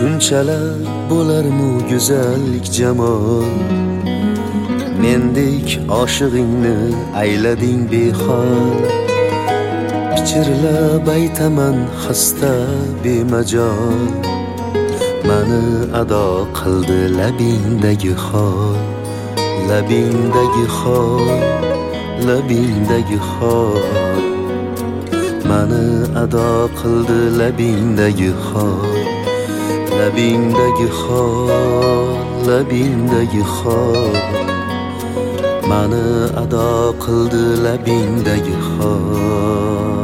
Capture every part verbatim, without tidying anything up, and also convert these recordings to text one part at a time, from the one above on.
Shunchalar bo'larmi go'zallik jamol, mendek oshig'ingni aylading behol. Pichirlab aytaman xasta bemajol, mani ado qildi labingdagi xol. Labingdagi xol, labingdagi xol, mani ado qildi labingdagi xol. Labingdagi xol, labingdagi xol, mani ado qildi labingdagi xol.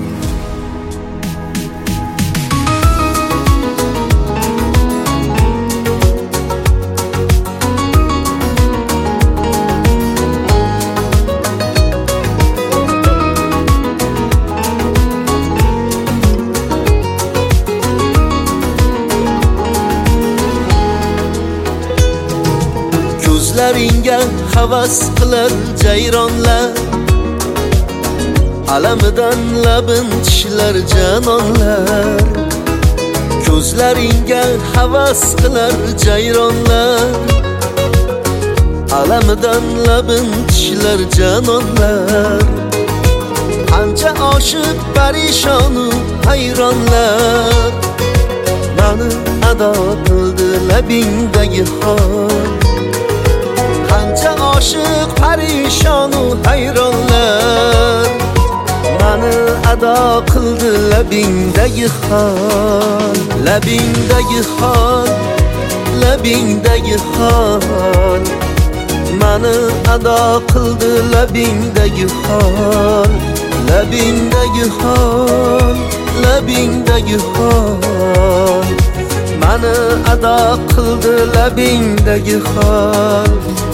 Ko'zlaringga havas qilar jayronlar, alamidan labin tishlar janonlar. Ko'zlaringga havas qilar jayronlar, alamidan labin tishlar janonlar. Qancha oshiq parishonu hayronlar, mani ado qildi labingdagi xol. Qancha oshiq parishonu hayronlar, mani ado qildi labingdagi xol. Labingdagi xol, labingdagi xol, mani ado qildi labingdagi xol. Labingdagi xol, labingdagi xol, mani ado qildi labingdagi xol.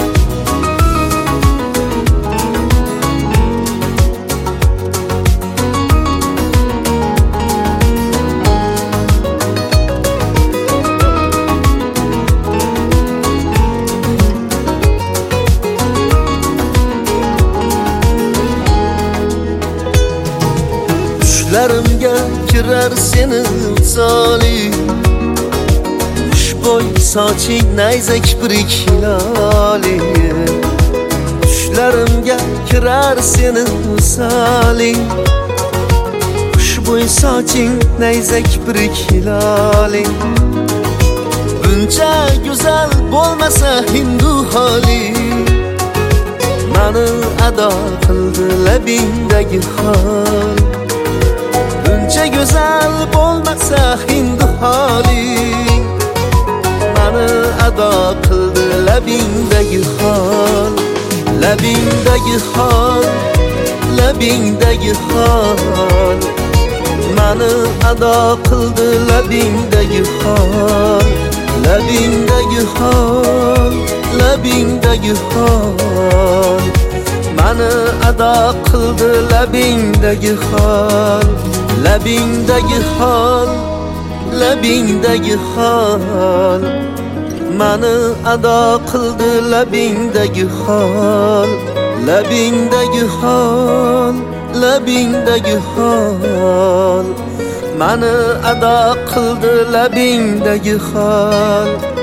Tushlarimga kirar seni misoli, xushbo'y soching nayzak birik hiloli. Tushlarimga kirar seni misoli, xushbo'y soching nayzak birik hiloli. Buncha go'zal bo'lmasa hindu holi, mani ado qildi labingdagi xol. Buncha go'zal bo'lmasa hindu holi, mani ado qildi labingdagi xol. Labingdagi xol, labingdagi xol, mani ado qildi labingdagi xol. Labingdagi xol, labingdagi xol, mani ado qildi labingdagi xol. Labingdagi xol, labingdagi xol, mani ado qildi labingdagi xol. Labingdagi xol, labingdagi xol, mani ado qildi labingdagi xol.